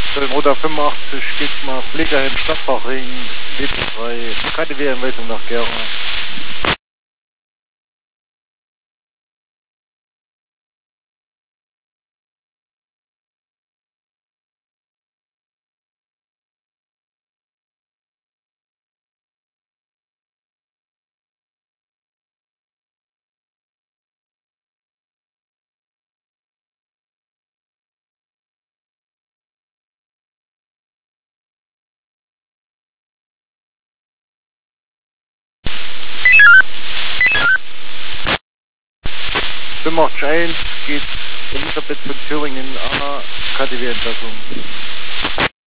Motor 85, Stigma, Pflegeheim, Stadtfachring, Lebensfrei, KTW-Anweisung nach Gera. Macht 1 geht Elisabeth von Thüringen, KTW-Entlassung.